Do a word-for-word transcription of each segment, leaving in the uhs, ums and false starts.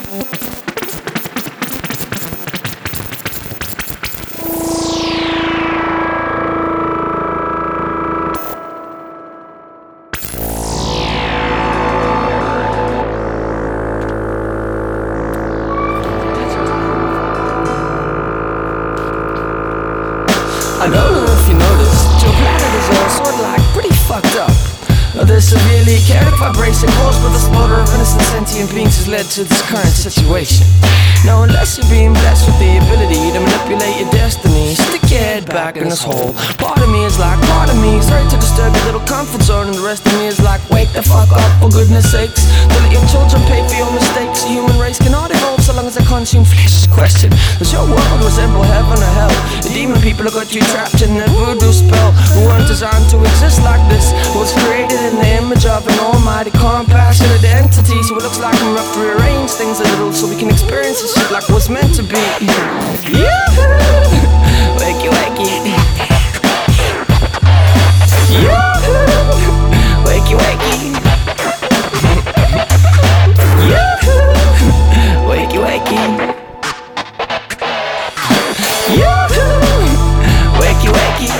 I don't know if you noticed, your planet is all sort of like pretty fucked up. The severely chaotic vibration caused by the slaughter of innocent sentient beings has led to this current situation. Now unless you're being blessed with the ability to manipulate your destiny, stick your head back in this hole. Part of me is like, part of me, sorry to disturb your little comfort zone. And the rest of me is like, wake the fuck up for goodness sakes. Don't let your children pay for your mistakes. The human race cannot evolve so long as they consume flesh. Question, does your world resemble heaven or hell? The demon people have got you trapped in a voodoo spell. We weren't designed to exist like this. It was created in the image of an almighty compassionate entity. So it looks like we have to rearrange things a little so we can experience this shit like what's meant to be. Yeah. Wakey wakey. Yeah. Wakey wakey. Yeah. Wakey wakey. Yeah. Wakey wakey.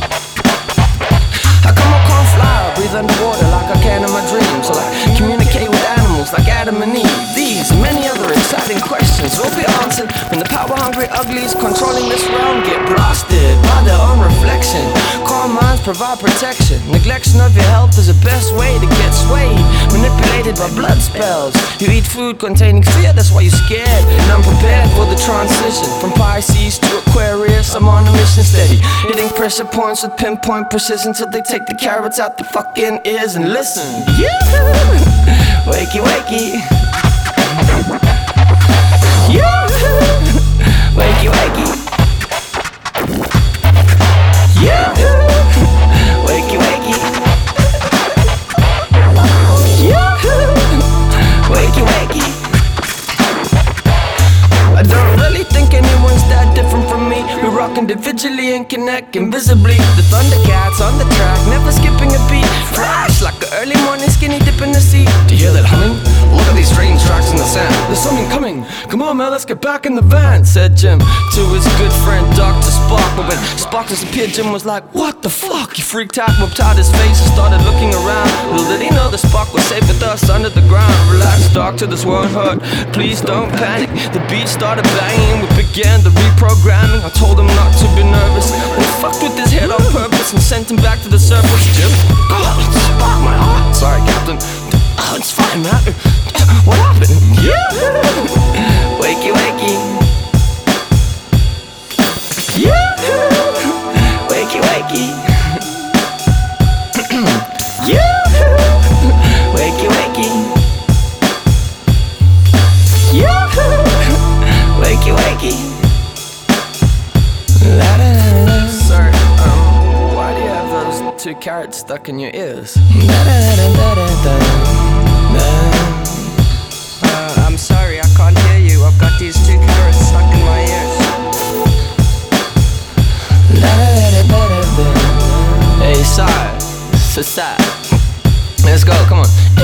How come I can't fly or breathe underwater like I can in my dreams? Or like communicate with animals like Adam and Eve? These and many other exciting questions will be answered when the power-hungry uglies controlling this realm get blasted by their own reflection. Calm minds provide protection. Neglection of your health is the best way to get swayed, manipulated by blood spells. You eat food containing fear, that's why you're scared and unprepared for the transition from Pisces to Aquarius. I'm on a mission steady, hitting pressure points with pinpoint precision till they take the carrots out the fucking ears and listen. Yeah. Wakey wakey. Yeah. Wakey wakey. Yeah. Wakey wakey. Yeah. Wakey wakey. I don't really think anyone's that different from me. We rock individually and connect invisibly. The Thundercats on the track, never skipping a beat. Flash like an early morning skinny dip in the sea. Do you hear that humming? Look at these strange tracks in the sand. There's something coming. Come on man, let's get back in the van, said Jim to his good friend Doctor Spock. But when Spock disappeared, Jim was like, what the fuck? He freaked out, whipped out his face and started looking around. Little did he know that Spock was safe with us under the ground. Relax Doctor, this won't hurt. Please don't panic. The beat started banging, we began the reprogramming. I told him not to be nervous. We fucked with his head on purpose and sent him back to the surface. Jim, oh, Spock, my heart. Sorry, Captain. Oh, it's fine, man. What happened? Yeah. Wakey wakey. Yeah. Wakey wakey. Yeah. Wakey wakey. Yeah. Wakey wakey. La da da da. Sorry, um, why do you have those two carrots stuck in your ears? La da da da da da. Uh, I'm sorry, I can't hear you. I've got these two carrots stuck in my ears. Hey, sorry, so sad. Let's go, come on.